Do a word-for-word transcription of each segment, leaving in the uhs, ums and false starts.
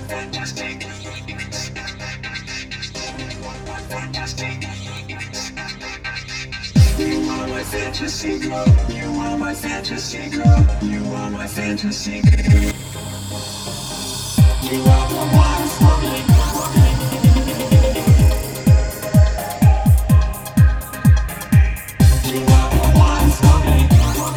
fantastic. Fantastic. You are my fantasy girl. You are my fantasy girl. You are my fantasy girl. You are the one for me. You are the one for me.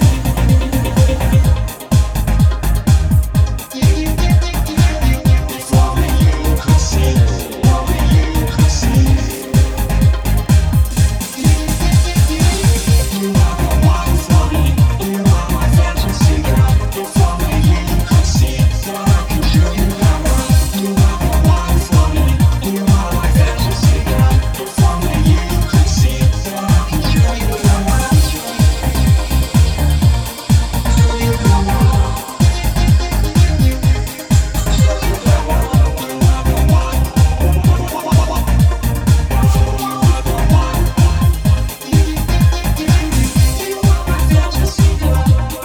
If only you could see, only you could see. You are the one for me. You are my fantasy girl. If only you could see, so I can show you the world. You are the one for me. You are my fantasy girl. If only you could see, so I can show you the world. Show you the world. Show you the world. You are the one. You are the one. You are my fantasy girl.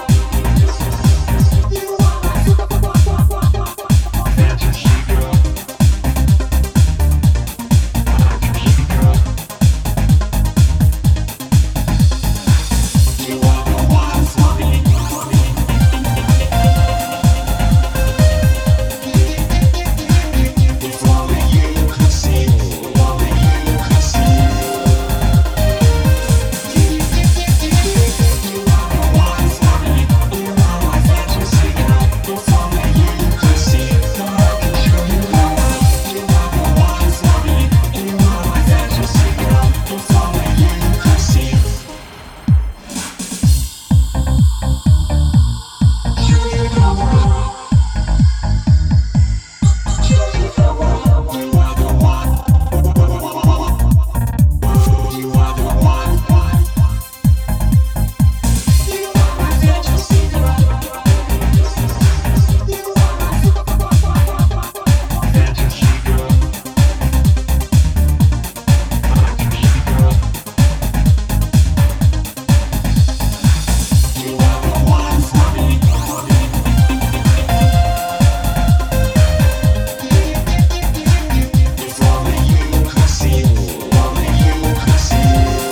You are my fantasy girl. You are the one for me. If only you could see, only you could see. You are the one for me. You are my fantasy girl. If only you could see, so I can show you the world. You are the one for me. You are my fantasy girl. If only you could see. Show you the world. Show you the world. You are the one. You are the one. You are my fantasy girl. You are my fantasy girl. You are the one for me. If only you could see, only you could see.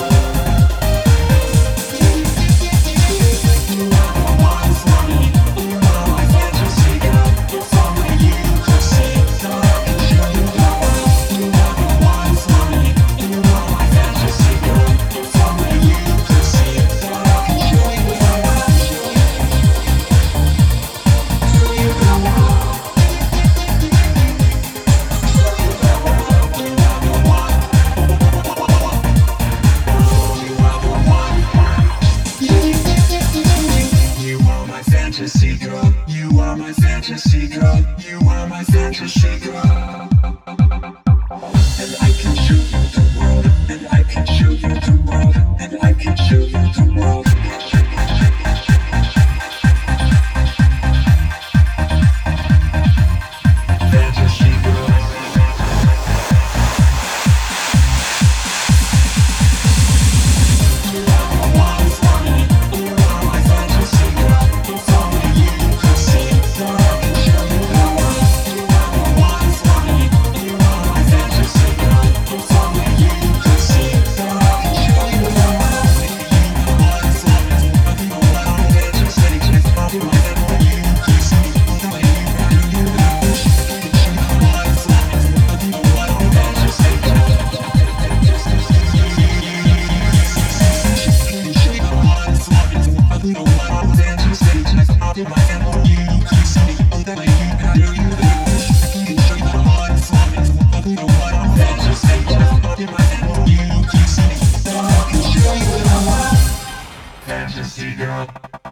You are the one for me. You are my fantasy girl. If only you could see, so I can show you the world. You are the one for me. You are my fantasy girl. If only you could see, so I can show you the world. Show you the world. You are my fantasy girl. You are my fantasy girl. You are my fantasy girl. And I can show you the world. And I can show you the world. And I can show you the world. Fantasy girl. You are the one for me. You are my fantasy girl. If only you could see, so I can show you the world. You are the one for me. You are my fantasy girl. If only you could see, so I can show you the world. You are the one for me. You are my fantasy girl. If only you could see, so I can show you the world. You are the one for me. You are my fantasy girl. Fantasy girl.